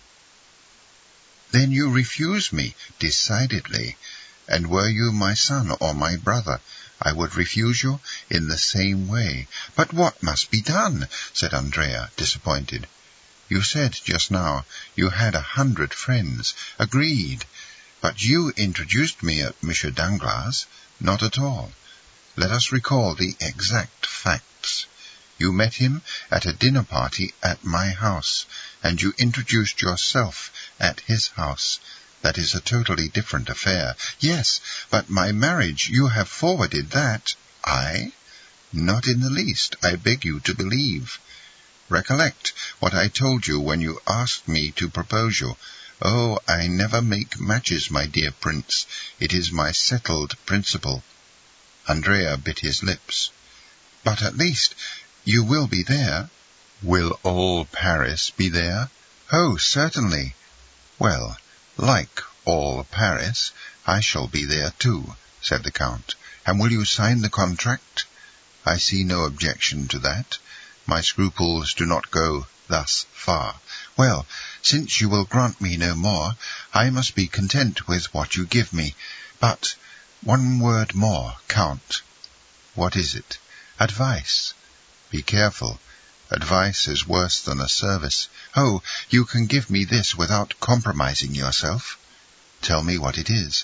Then you refuse me, decidedly. And were you my son or my brother, I would refuse you in the same way. But what must be done? Said Andrea, disappointed. You said just now you had a hundred friends. Agreed. But you introduced me at Monsieur Danglars. Not at all. Let us recall the exact facts. You met him at a dinner party at my house, and you introduced yourself at his house. That is a totally different affair. Yes, but my marriage, you have forwarded that. I? Not in the least, I beg you to believe. Recollect what I told you when you asked me to propose you. Oh, I never make matches, my dear prince. It is my settled principle. Andrea bit his lips. "But at least you will be there?" "Will all Paris be there?" "Oh, certainly." "Well, like all Paris, I shall be there too," said the Count. "And will you sign the contract?" "I see no objection to that. My scruples do not go thus far." "Well, since you will grant me no more, I must be content with what you give me. But one word more, Count." "What is it?" "Advice." "Be careful. Advice is worse than a service." "Oh, you can give me this without compromising yourself." "Tell me what it is."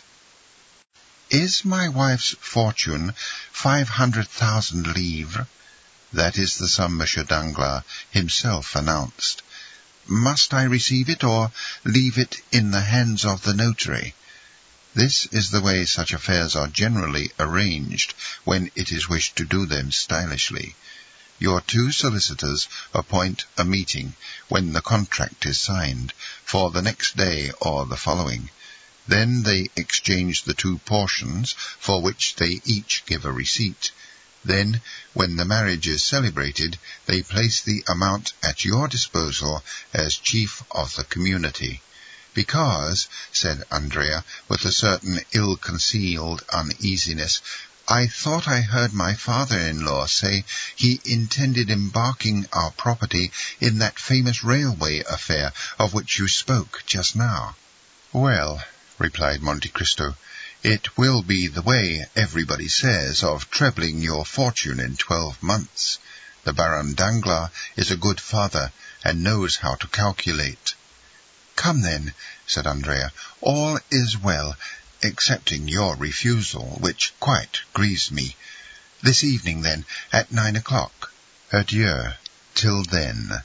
"Is my wife's fortune five hundred thousand livres?" "That is the sum Monsieur Danglars himself announced." "Must I receive it, or leave it in the hands of the notary?" "This is the way such affairs are generally arranged, when it is wished to do them stylishly. Your two solicitors appoint a meeting, when the contract is signed, for the next day or the following. Then they exchange the two portions, for which they each give a receipt. Then, when the marriage is celebrated, they place the amount at your disposal as chief of the community." "Because," said Andrea, with a certain ill-concealed uneasiness, "I thought I heard my father-in-law say he intended embarking our property in that famous railway affair of which you spoke just now." "Well," replied Monte Cristo, "it will be the way, everybody says, of trebling your fortune in twelve months. The Baron Danglars is a good father, and knows how to calculate." "Come, then," said Andrea, "all is well, excepting your refusal, which quite grieves me. This evening, then, at nine o'clock. Adieu, till then."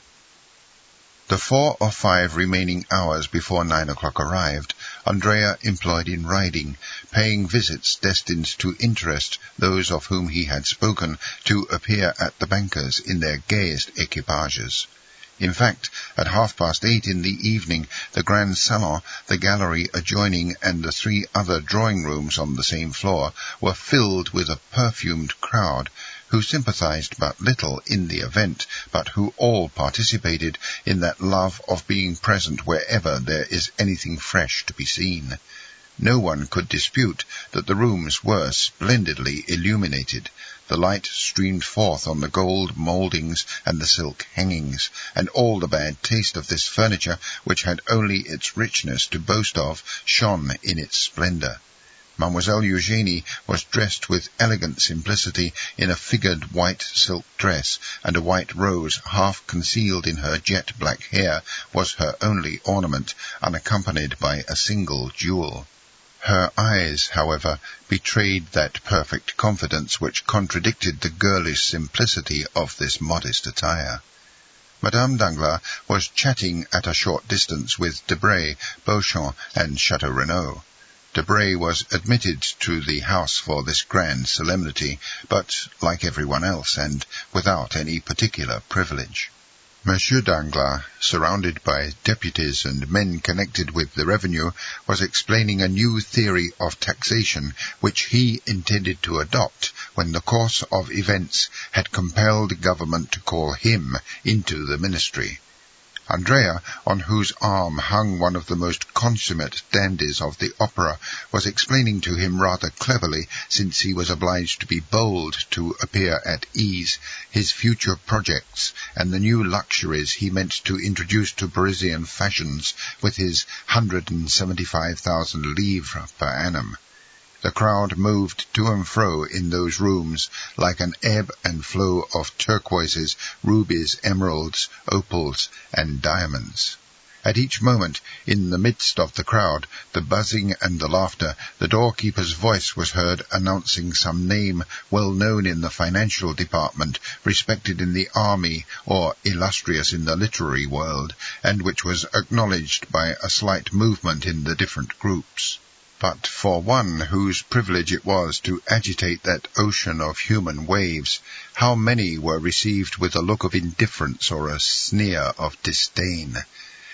The four or five remaining hours before nine o'clock arrived, Andrea employed in riding, paying visits destined to interest those of whom he had spoken to appear at the banker's in their gayest equipages. In fact, at half past eight in the evening, the grand salon, the gallery adjoining, and the three other drawing-rooms on the same floor were filled with a perfumed crowd, who sympathized but little in the event, but who all participated in that love of being present wherever there is anything fresh to be seen. No one could dispute that the rooms were splendidly illuminated. The light streamed forth on the gold mouldings and the silk hangings, and all the bad taste of this furniture, which had only its richness to boast of, shone in its splendor. Mademoiselle Eugénie was dressed with elegant simplicity in a figured white silk dress, and a white rose, half concealed in her jet-black hair, was her only ornament, unaccompanied by a single jewel. Her eyes, however, betrayed that perfect confidence which contradicted the girlish simplicity of this modest attire. Madame Danglars was chatting at a short distance with Debray, Beauchamp, and Château Renaud. Debray was admitted to the house for this grand solemnity, but like everyone else, and without any particular privilege. Monsieur Danglars, surrounded by deputies and men connected with the revenue, was explaining a new theory of taxation which he intended to adopt when the course of events had compelled government to call him into the ministry. Andrea, on whose arm hung one of the most consummate dandies of the opera, was explaining to him rather cleverly, since he was obliged to be bold to appear at ease, his future projects and the new luxuries he meant to introduce to Parisian fashions with his hundred and seventy-five thousand livres per annum. The crowd moved to and fro in those rooms like an ebb and flow of turquoises, rubies, emeralds, opals, and diamonds. At each moment, in the midst of the crowd, the buzzing and the laughter, the doorkeeper's voice was heard announcing some name well known in the financial department, respected in the army, or illustrious in the literary world, and which was acknowledged by a slight movement in the different groups. But for one whose privilege it was to agitate that ocean of human waves, how many were received with a look of indifference or a sneer of disdain!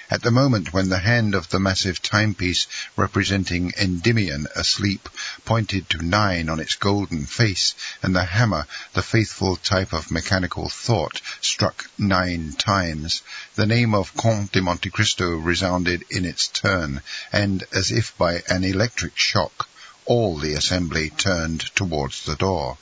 At the moment when the hand of the massive timepiece representing Endymion asleep pointed to nine on its golden face, and the hammer, the faithful type of mechanical thought, struck nine times, the name of Comte de Monte Cristo resounded in its turn, and, as if by an electric shock, all the assembly turned towards the door.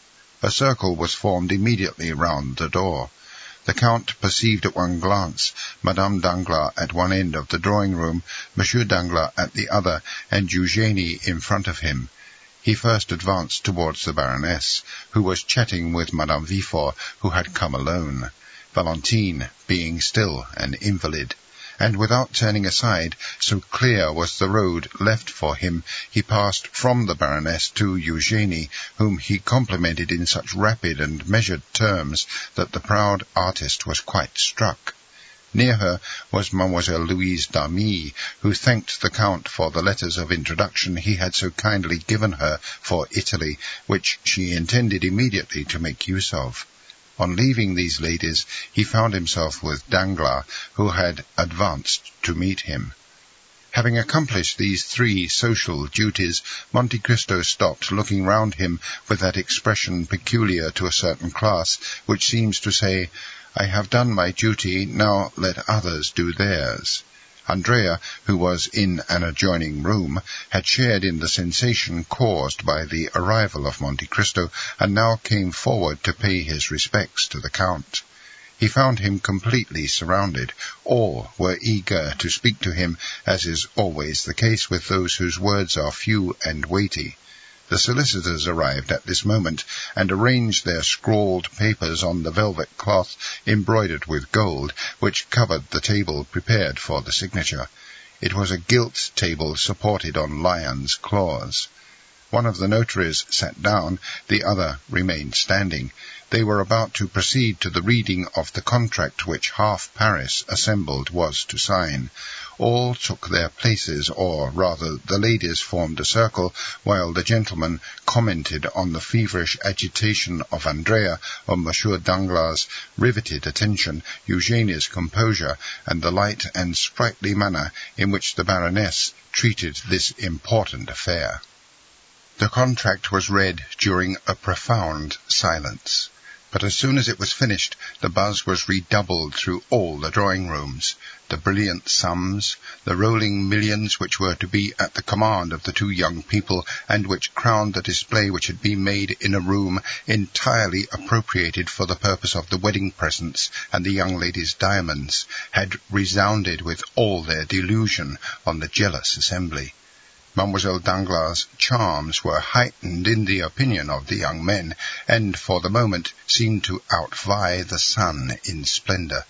A circle was formed immediately round the door. The Count perceived at one glance Madame Danglars at one end of the drawing-room, Monsieur Danglars at the other, and Eugénie in front of him. He first advanced towards the Baroness, who was chatting with Madame Villefort, who had come alone, Valentine being still an invalid. And without turning aside, so clear was the road left for him, he passed from the Baroness to Eugénie, whom he complimented in such rapid and measured terms that the proud artist was quite struck. Near her was Mademoiselle Louise d'Armilly, who thanked the Count for the letters of introduction he had so kindly given her for Italy, which she intended immediately to make use of. On leaving these ladies, he found himself with Danglars, who had advanced to meet him. Having accomplished these three social duties, Monte Cristo stopped, looking round him with that expression peculiar to a certain class, which seems to say, "I have done my duty, now let others do theirs." Andrea, who was in an adjoining room, had shared in the sensation caused by the arrival of Monte Cristo, and now came forward to pay his respects to the Count. He found him completely surrounded. All were eager to speak to him, as is always the case with those whose words are few and weighty. The solicitors arrived at this moment, and arranged their scrawled papers on the velvet cloth embroidered with gold, which covered the table prepared for the signature. It was a gilt table supported on lions' claws. One of the notaries sat down, the other remained standing. They were about to proceed to the reading of the contract which half Paris assembled was to sign. All took their places, or rather the ladies formed a circle, while the gentlemen commented on the feverish agitation of Andrea, on Monsieur Danglars' riveted attention, Eugénie's composure, and the light and sprightly manner in which the Baroness treated this important affair. The contract was read during a profound silence. But as soon as it was finished, the buzz was redoubled through all the drawing-rooms. The brilliant sums, the rolling millions which were to be at the command of the two young people, and which crowned the display which had been made in a room entirely appropriated for the purpose of the wedding presents and the young lady's diamonds, had resounded with all their delusion on the jealous assembly. Mademoiselle Danglars' charms were heightened in the opinion of the young men, and for the moment seemed to outvie the sun in splendour.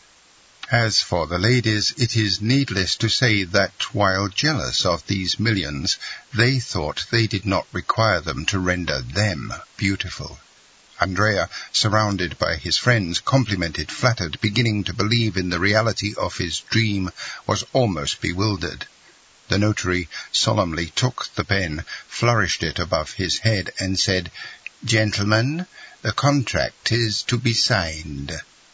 As for the ladies, it is needless to say that, while jealous of these millions, they thought they did not require them to render them beautiful. Andrea, surrounded by his friends, complimented, flattered, beginning to believe in the reality of his dream, was almost bewildered. The notary solemnly took the pen, flourished it above his head, and said, "Gentlemen, the contract is to be signed."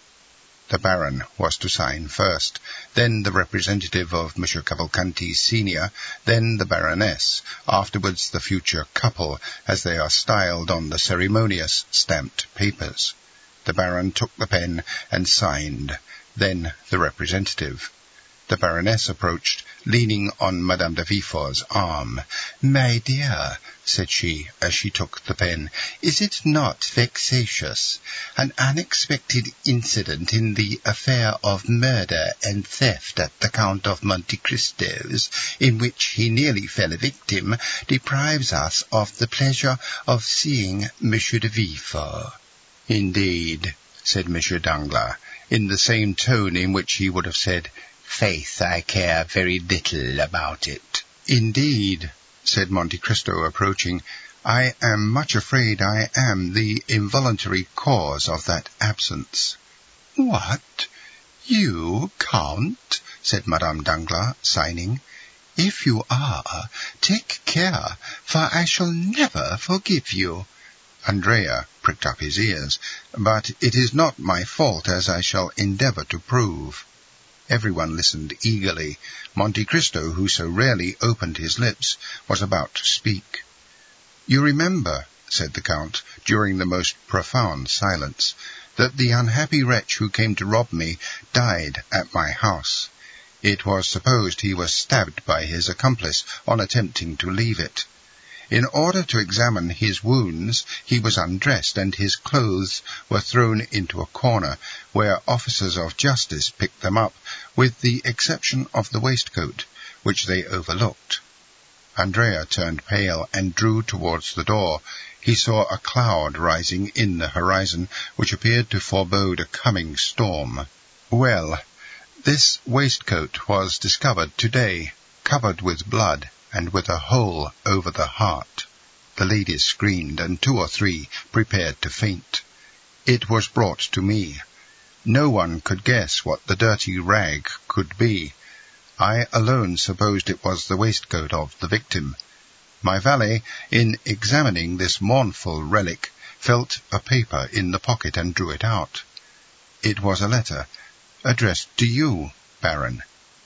The Baron was to sign first, then the representative of Monsieur Cavalcanti senior, then the Baroness, afterwards the future couple, as they are styled on the ceremonious stamped papers. The Baron took the pen and signed, then the representative. The Baroness approached, leaning on Madame de Villefort's arm. "My dear," said she, as she took the pen, "is it not vexatious? An unexpected incident in the affair of murder and theft at the Count of Monte Cristo's, in which he nearly fell a victim, deprives us of the pleasure of seeing Monsieur de Villefort." "Indeed," said Monsieur Danglars, in the same tone in which he would have said, "Faith, I care very little about it." "Indeed," said Monte Cristo, approaching, "I am much afraid I am the involuntary cause of that absence." "What? You, Count?" said Madame Danglars, signing. "If you are, take care, for I shall never forgive you." Andrea pricked up his ears. "But it is not my fault, as I shall endeavour to prove." Everyone listened eagerly. Monte Cristo, who so rarely opened his lips, was about to speak. "You remember," said the Count, during the most profound silence, "that the unhappy wretch who came to rob me died at my house. It was supposed he was stabbed by his accomplice on attempting to leave it. In order to examine his wounds, he was undressed, and his clothes were thrown into a corner, where officers of justice picked them up, with the exception of the waistcoat, which they overlooked." Andrea turned pale and drew towards the door. He saw a cloud rising in the horizon, which appeared to forebode a coming storm. "Well, this waistcoat was discovered today, covered with blood, and with a hole over the heart." The ladies screamed, and two or three prepared to faint. "It was brought to me. No one could guess what the dirty rag could be. I alone supposed it was the waistcoat of the victim. My valet, in examining this mournful relic, felt a paper in the pocket and drew it out. It was a letter, addressed to you, Baron."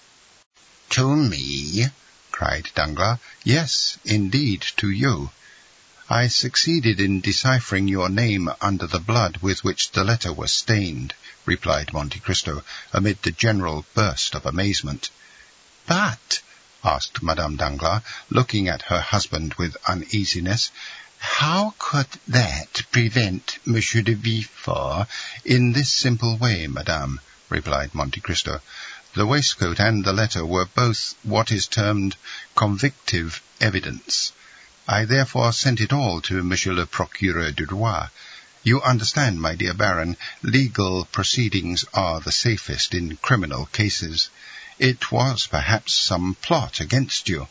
"To me?" cried Danglars. "Yes, indeed, to you. I succeeded in deciphering your name under the blood with which the letter was stained," replied Monte Cristo, amid the general burst of amazement. "But," asked Madame Danglars, looking at her husband with uneasiness, "how could that prevent Monsieur de Villefort?" "In this simple way, madame," replied Monte Cristo. "The waistcoat and the letter were both what is termed convictive evidence. I therefore sent it all to Monsieur le Procureur du Roi. You understand, my dear Baron, legal proceedings are the safest in criminal cases. It was perhaps some plot against you."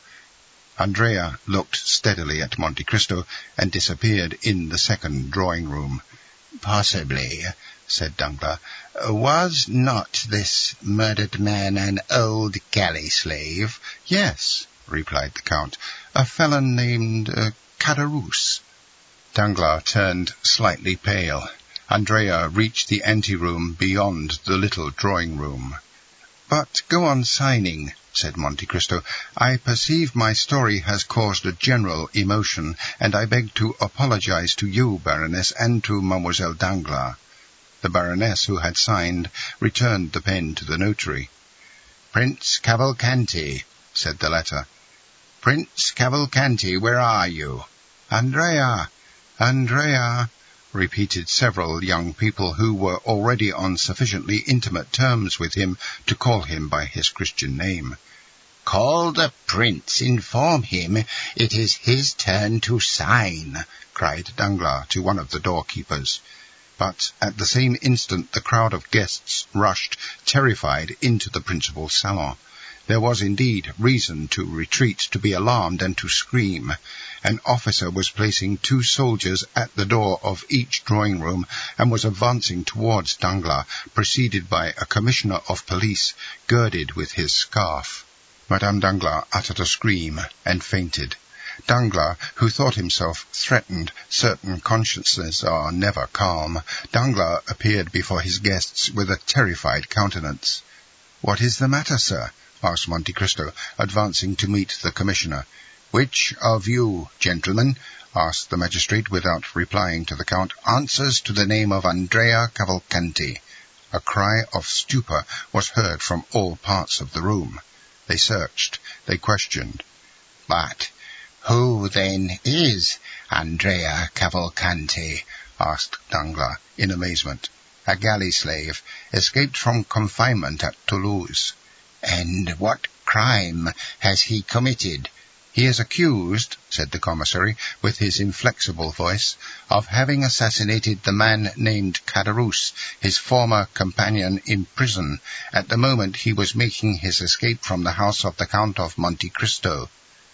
Andrea looked steadily at Monte Cristo and disappeared in the second drawing-room. "Possibly," said Danglars. "Was not this murdered man an old galley slave?" "Yes," replied the Count, "a felon named uh, Caderousse." Danglars turned slightly pale. Andrea reached the anteroom beyond the little drawing-room. "But go on signing," said Monte Cristo. "I perceive my story has caused a general emotion, and I beg to apologize to you, Baroness, and to Mademoiselle Danglars." The Baroness, who had signed, returned the pen to the notary. "Prince Cavalcanti," said the letter. "Prince Cavalcanti, where are you?" "Andrea! Andrea!" repeated several young people who were already on sufficiently intimate terms with him to call him by his Christian name. "Call the prince, inform him it is his turn to sign," cried Danglars to one of the doorkeepers. But at the same instant the crowd of guests rushed, terrified, into the principal salon. There was indeed reason to retreat, to be alarmed, and to scream. An officer was placing two soldiers at the door of each drawing-room, and was advancing towards Danglars, preceded by a commissioner of police, girded with his scarf. Madame Danglars uttered a scream, and fainted. Danglars, who thought himself threatened, certain consciences are never calm, Danglars appeared before his guests with a terrified countenance. "What is the matter, sir?" asked Monte Cristo, advancing to meet the commissioner. "Which of you, gentlemen," asked the magistrate, without replying to the Count, "answers to the name of Andrea Cavalcanti?" A cry of stupor was heard from all parts of the room. They searched, they questioned. "But who, then, is Andrea Cavalcanti?" asked Danglars, in amazement. "A galley slave, escaped from confinement at Toulouse." "And what crime has he committed?" "He is accused," said the commissary, with his inflexible voice, "of having assassinated the man named Caderousse, his former companion in prison, at the moment he was making his escape from the house of the Count of Monte Cristo."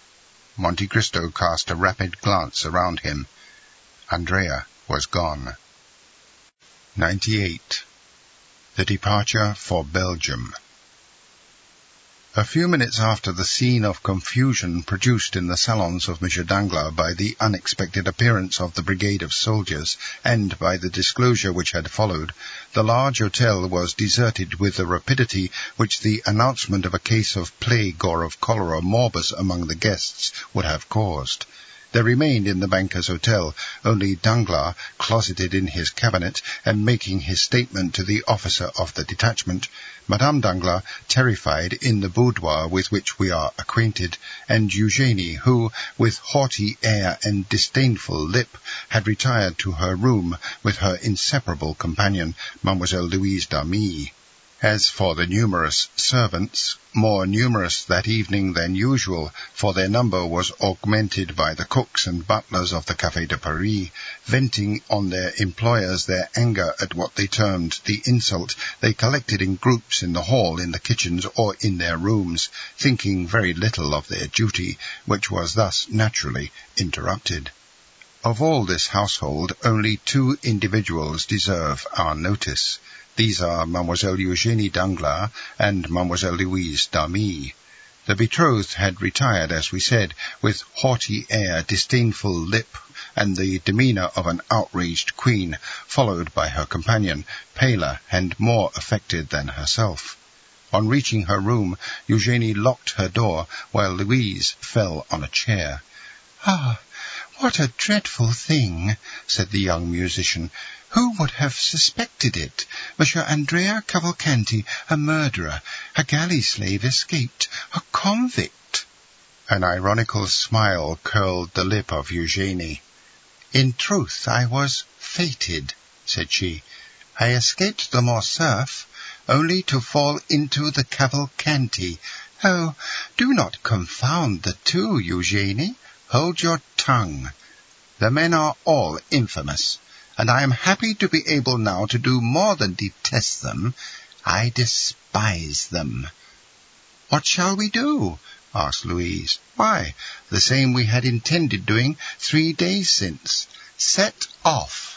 Monte Cristo cast a rapid glance around him. Andrea was gone. ninety-eight. The Departure for Belgium. A few minutes after the scene of confusion produced in the salons of Monsieur Danglars by the unexpected appearance of the brigade of soldiers, and by the disclosure which had followed, the large hotel was deserted with the rapidity which the announcement of a case of plague or of cholera morbus among the guests would have caused. There remained in the banker's hotel only Danglars, closeted in his cabinet and making his statement to the officer of the detachment, Madame Danglars, terrified, in the boudoir with which we are acquainted, and Eugénie, who, with haughty air and disdainful lip, had retired to her room with her inseparable companion, Mademoiselle Louise d'Armilly. As for the numerous servants, more numerous that evening than usual, for their number was augmented by the cooks and butlers of the Café de Paris, venting on their employers their anger at what they termed the insult, they collected in groups in the hall, in the kitchens, or in their rooms, thinking very little of their duty, which was thus naturally interrupted. Of all this household, only two individuals deserve our notice. These are Mademoiselle Eugénie Danglars and Mademoiselle Louise d'Armilly. The betrothed had retired, as we said, with haughty air, disdainful lip, and the demeanour of an outraged queen, followed by her companion, paler and more affected than herself. On reaching her room, Eugénie locked her door, while Louise fell on a chair. "Ah, what a dreadful thing," said the young musician. "Who would have suspected it? Monsieur Andrea Cavalcanti, a murderer, a galley slave escaped, a convict." An ironical smile curled the lip of Eugénie. "In truth, I was fated," said she. "I escaped the Morcerf, only to fall into the Cavalcanti. Oh, do not confound the two, Eugénie. Hold your tongue. The men are all infamous, and I am happy to be able now to do more than detest them. I despise them." "What shall we do?" asked Louise. "Why, the same we had intended doing three days since. Set off."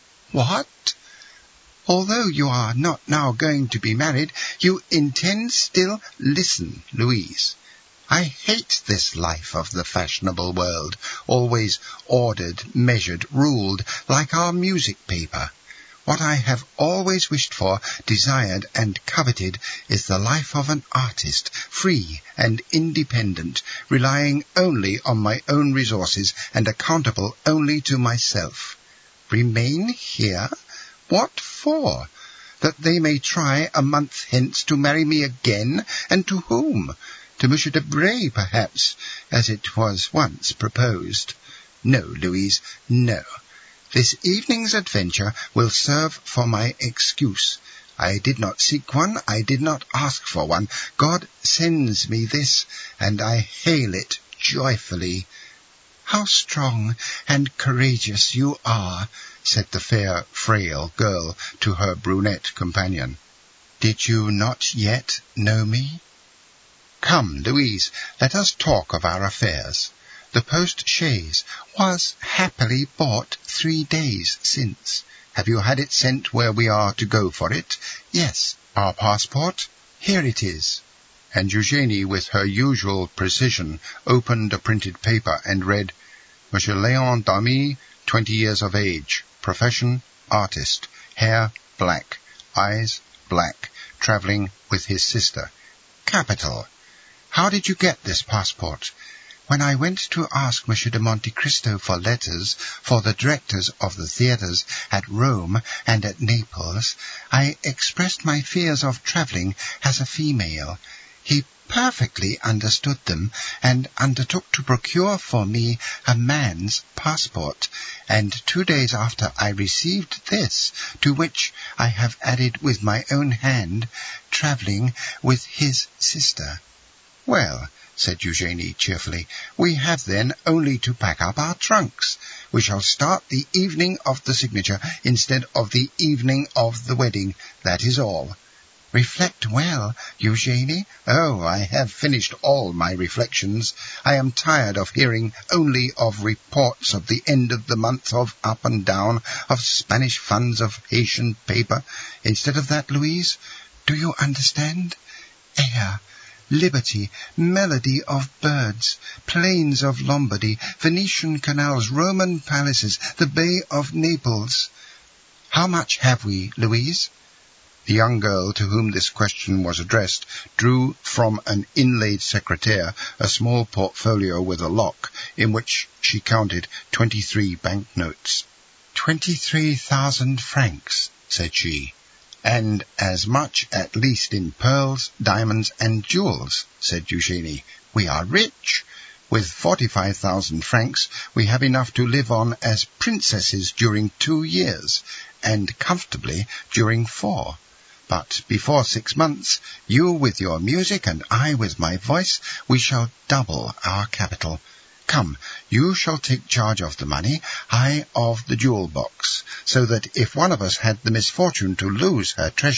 "What? Although you are not now going to be married, you intend still—" "Listen, Louise. I hate this life of the fashionable world, always ordered, measured, ruled, like our music paper. What I have always wished for, desired, and coveted is the life of an artist, free and independent, relying only on my own resources and accountable only to myself. Remain here? What for? That they may try a month hence to marry me again, and to whom? To Monsieur Debray, perhaps, as it was once proposed. No, Louise, no. This evening's adventure will serve for my excuse. I did not seek one, I did not ask for one. God sends me this, and I hail it joyfully." "How strong and courageous you are," said the fair, frail girl to her brunette companion. "Did you not yet know me? Come, Louise, let us talk of our affairs. The post-chaise was happily bought three days since. Have you had it sent where we are to go for it?" "Yes." "Our passport?" "Here it is." And Eugénie, with her usual precision, opened a printed paper and read, "Monsieur Léon d'Armilly, twenty years of age, profession, artist, hair black, eyes black, travelling with his sister." "Capital! How did you get this passport?" "When I went to ask Monsieur de Monte Cristo for letters for the directors of the theatres at Rome and at Naples, I expressed my fears of travelling as a female. He perfectly understood them, and undertook to procure for me a man's passport, and two days after I received this, to which I have added with my own hand, travelling with his sister." "Well," said Eugénie cheerfully, "we have then only to pack up our trunks. We shall start the evening of the signature instead of the evening of the wedding. That is all." "Reflect well, Eugénie." "Oh, I have finished all my reflections. I am tired of hearing only of reports of the end of the month, of up and down, of Spanish funds, of Haitian paper. Instead of that, Louise, do you understand? Air, liberty, melody of birds, plains of Lombardy, Venetian canals, Roman palaces, the Bay of Naples. How much have we, Louise?" The young girl to whom this question was addressed drew from an inlaid secretaire a small portfolio with a lock, in which she counted twenty-three banknotes. "Twenty-three thousand francs," said she. "And as much at least in pearls, diamonds, and jewels," said Eugenie. "We are rich. With forty-five thousand francs we have enough to live on as princesses during two years, and comfortably during four. But before six months, you with your music and I with my voice, we shall double our capital. Come, you shall take charge of the money, I of the jewel box, so that if one of us had the misfortune to lose her treasure,